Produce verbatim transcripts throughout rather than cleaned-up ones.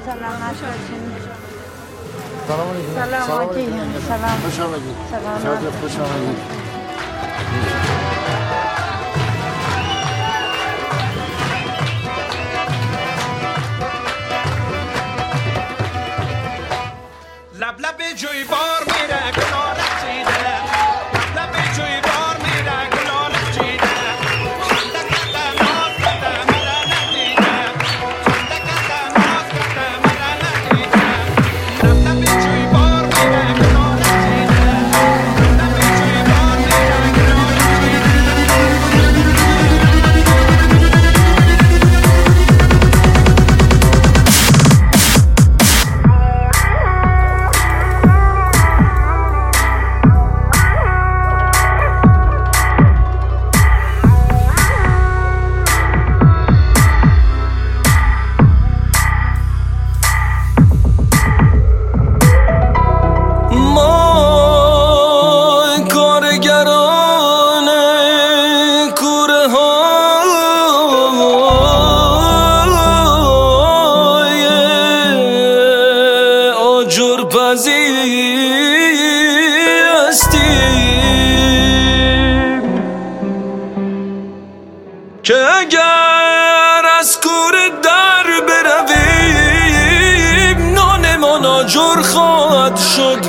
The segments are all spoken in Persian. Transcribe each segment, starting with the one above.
سلامت باشین. سلام علیکم. سلام علیکم. سلام. خوش آمدید. سلام. خوش آمدید. لب لب جوی بار میره گلال چیده، لب لب جوی بار میره گلال چیده، خنده کده ناز کده مرا ندیده، خنده کده ناز کده مرا ندیده، لب لب جوی بار میره گلال چیده، لب لب جوی بار میره گلال که اگر از کوره در برویم نانمان آجر خواهد شد.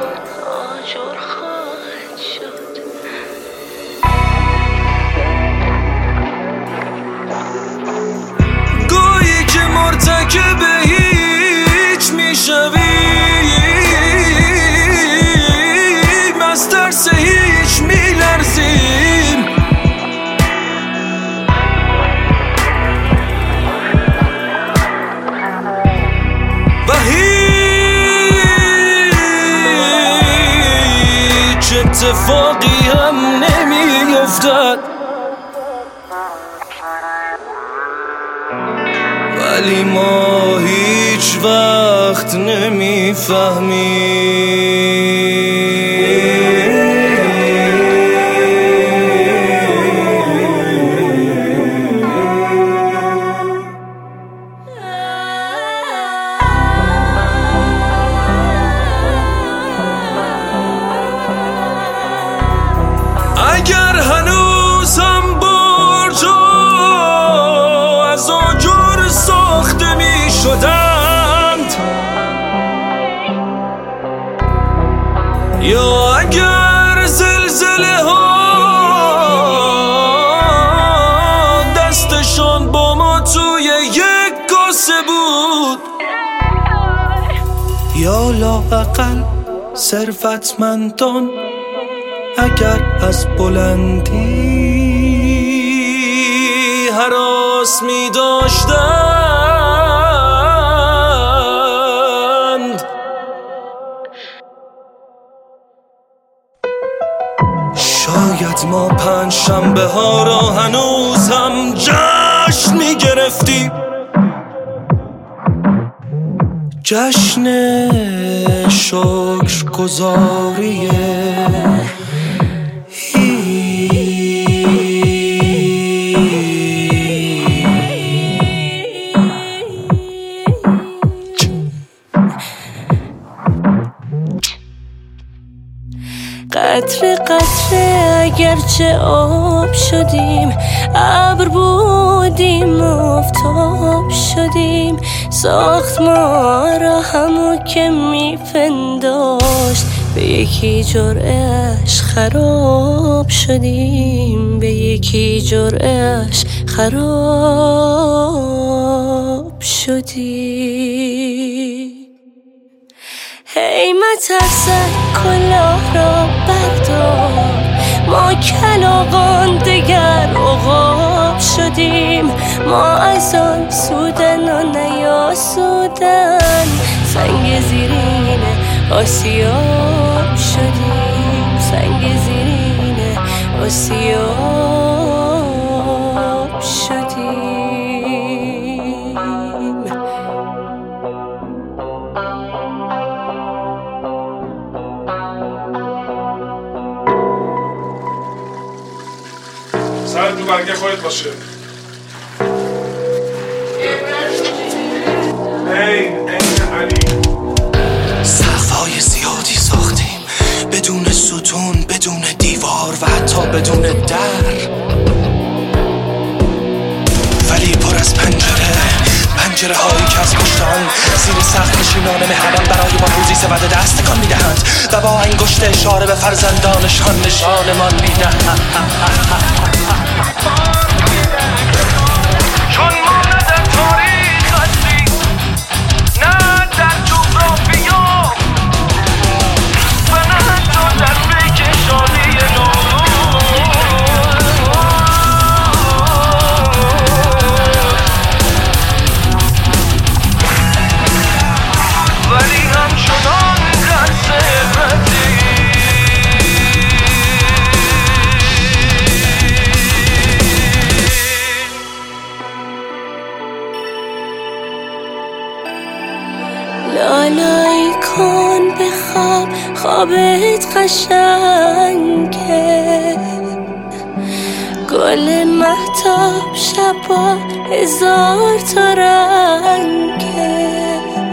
گویی که مرتکب هیچ میشویم، از ترس هیچ میلرزیم، و هیچ اتفاقی هم نمیافتد، ولی ما هیچ وقت نمیفهمیم. اگر هنوزم برجا از آجر ساخته می شدند، یا اگر زلزله ها دستشان با ما توی یک کاسه بود، یا لااقل ثروتمندان اگر از بلندی هراس می داشتند، شاید ما پنج شنبه ها را هنوز هم جشن می گرفتیم، جشن شکرگزاری قطره قطره اگرچه آب شدیم، ابر بودیم آفتاب شدیم، ساخت ما را همو که میپنداشت، به یکی جرعه‌اش خراب شدیم، به یکی جرعه‌اش خراب شدیم. هی مترسک کلاه را بردار، ما کلاغان دگر عقاب شدیم، ما از آن سودن و نیاسودن، سنگ زیرین آسیاب شدیم، سنگ زیرین آسیاب شدیم. سرت رو برگه خودت باشه. این این حتی بدون در، ولی پر از پنجره، پنجره هایی که از پشتان زیر سقف نشینان مهربان برای ما روزی سبد دست تکان میدهند و با انگشت اشاره به فرزندانشان نشانمان میدهند. چون ما نه در تاریخ هستی، نه در جغرافیا و نه حتی در بکشانی نو، ولی همچنان در ثروتی. لالایی کن بخواب، خوابت قشنگه، گل مهتاب شبا هزار تا رنگه.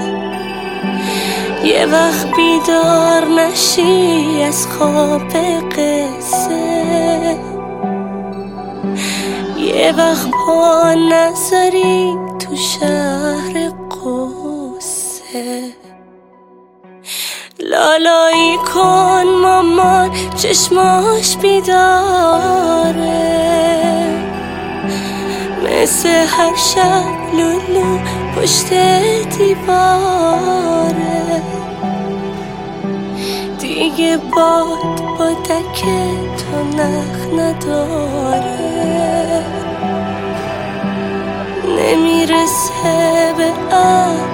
یه وقت بیدار نشی از خواب قصه، یه وقت پا نذاری تو شهر قصه. لالایی کن مامان چشماش بیداره، مثل هر شب لولو پشت دیواره. دیگه باد با دک تو نخ نداره، نمیرسه به اب